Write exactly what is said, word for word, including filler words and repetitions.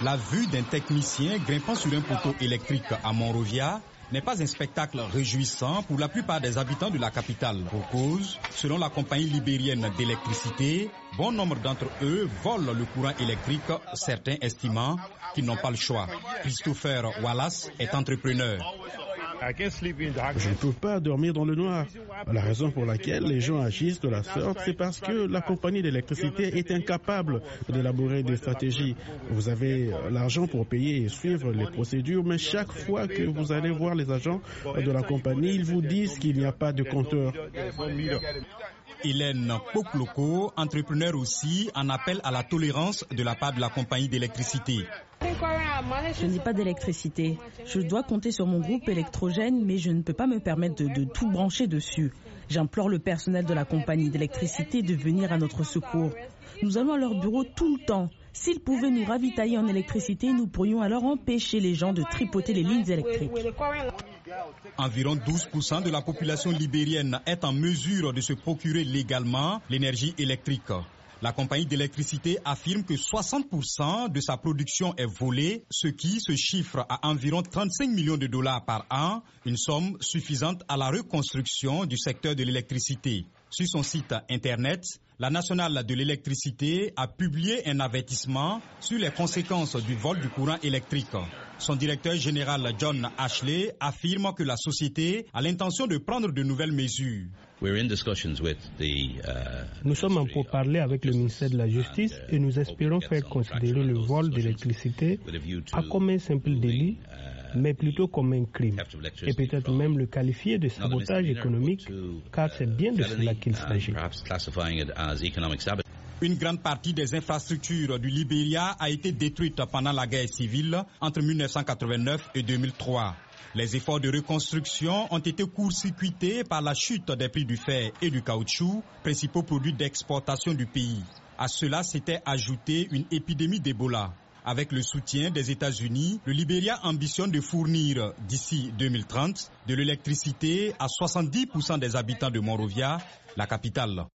La vue d'un technicien grimpant sur un poteau électrique à Monrovia n'est pas un spectacle réjouissant pour la plupart des habitants de la capitale. Pour cause, selon la compagnie libérienne d'électricité, bon nombre d'entre eux volent le courant électrique, certains estimant qu'ils n'ont pas le choix. Christopher Wallace est entrepreneur. Je ne peux pas dormir dans le noir. La raison pour laquelle les gens agissent de la sorte, c'est parce que la compagnie d'électricité est incapable d'élaborer des stratégies. Vous avez l'argent pour payer et suivre les procédures, mais chaque fois que vous allez voir les agents de la compagnie, ils vous disent qu'il n'y a pas de compteur. Hélène Pokloko, entrepreneur aussi, en appelle à la tolérance de la part de la compagnie d'électricité. Je n'ai pas d'électricité. Je dois compter sur mon groupe électrogène, mais je ne peux pas me permettre de, de tout brancher dessus. J'implore le personnel de la compagnie d'électricité de venir à notre secours. Nous allons à leur bureau tout le temps. S'ils pouvaient nous ravitailler en électricité, nous pourrions alors empêcher les gens de tripoter les lignes électriques. Environ douze pour cent de la population libérienne est en mesure de se procurer légalement l'énergie électrique. La compagnie d'électricité affirme que soixante pour cent de sa production est volée, ce qui se chiffre à environ trente-cinq millions de dollars par an, une somme suffisante à la reconstruction du secteur de l'électricité. Sur son site internet, la Nationale de l'électricité a publié un avertissement sur les conséquences du vol du courant électrique. Son directeur général John Ashley affirme que la société a l'intention de prendre de nouvelles mesures. Nous sommes en pourparlers avec le ministère de la Justice et nous espérons faire considérer le vol d'électricité pas comme un simple délit, mais plutôt comme un crime, et peut-être même le qualifier de sabotage économique, car c'est bien de cela qu'il s'agit. Une grande partie des infrastructures du Libéria a été détruite pendant la guerre civile entre mille neuf cent quatre-vingt-neuf et deux mille trois. Les efforts de reconstruction ont été court-circuités par la chute des prix du fer et du caoutchouc, principaux produits d'exportation du pays. À cela s'était ajoutée une épidémie d'Ebola. Avec le soutien des États-Unis, le Libéria ambitionne de fournir, d'ici deux mille trente, de l'électricité à soixante-dix pour cent des habitants de Monrovia, la capitale.